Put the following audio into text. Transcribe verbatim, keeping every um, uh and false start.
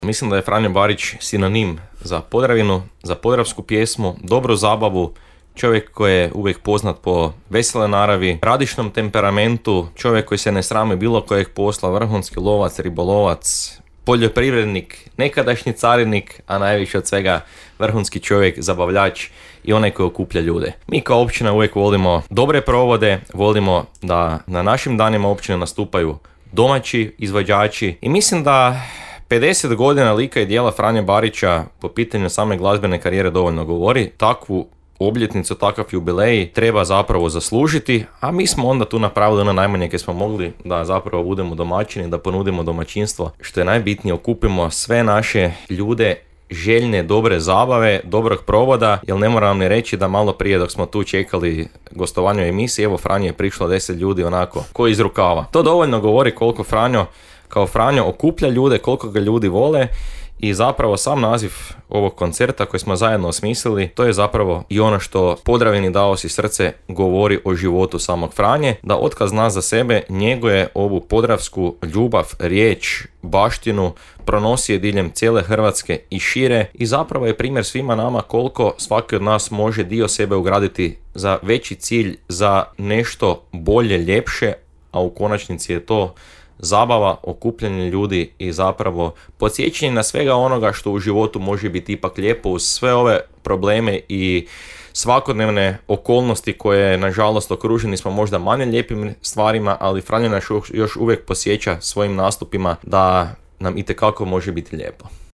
Mislim da je Franjo Barić sinonim za Podravinu, za podravsku pjesmu, dobru zabavu, čovjek koji je uvijek poznat po vesele naravi, radišnom temperamentu, čovjek koji se ne srami bilo kojeg posla, vrhunski lovac, ribolovac, poljoprivrednik, nekadašnji carinik, a najviše od svega vrhunski čovjek, zabavljač i onaj koji okuplja ljude. Mi kao općina uvijek volimo dobre provode, volimo da na našim danima općine nastupaju domaći izvođači i mislim da pedeset godina lika i dijela Franje Barića po pitanju same glazbene karijere dovoljno govori. Takvu obljetnicu, takav jubilej treba zapravo zaslužiti, a mi smo onda tu napravili ono najmanje koje smo mogli, da zapravo budemo domaćini, da ponudimo domaćinstvo, što je najbitnije, okupimo sve naše ljude željne dobre zabave, dobrog provoda, jer ne moram ni reći da malo prije dok smo tu čekali gostovanje u emisiji, evo Franje je prišlo deset ljudi onako, ko iz rukava. To dovoljno govori koliko Franjo kao Franjo okuplja ljude, koliko ga ljudi vole i zapravo sam naziv ovog koncerta koji smo zajedno osmislili, to je zapravo i ono što Podravini dao si srce govori o životu samog Franje, da otkaz nas za sebe njeguje ovu podravsku ljubav, riječ, baštinu, pronosi je diljem cijele Hrvatske i šire i zapravo je primjer svima nama koliko svaki od nas može dio sebe ugraditi za veći cilj, za nešto bolje, ljepše, a u konačnici je to zabava, okupljanje ljudi i zapravo podsjećanje na svega onoga što u životu može biti ipak lijepo uz sve ove probleme i svakodnevne okolnosti koje nažalost okruženi smo možda manje lijepim stvarima, ali Franjo nas još uvijek podsjeća svojim nastupima da nam itekako može biti lijepo.